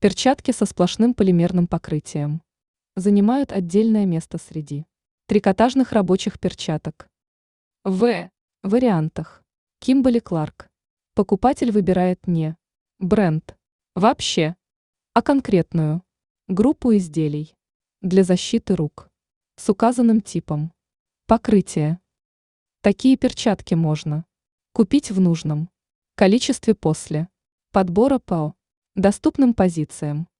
Перчатки со сплошным полимерным покрытием. Занимают отдельное место среди трикотажных рабочих перчаток. В вариантах. Кимберли Кларк. Покупатель выбирает не бренд вообще, а конкретную группу изделий для защиты рук с указанным типом покрытия. Такие перчатки можно купить в нужном количестве после подбора по доступным позициям.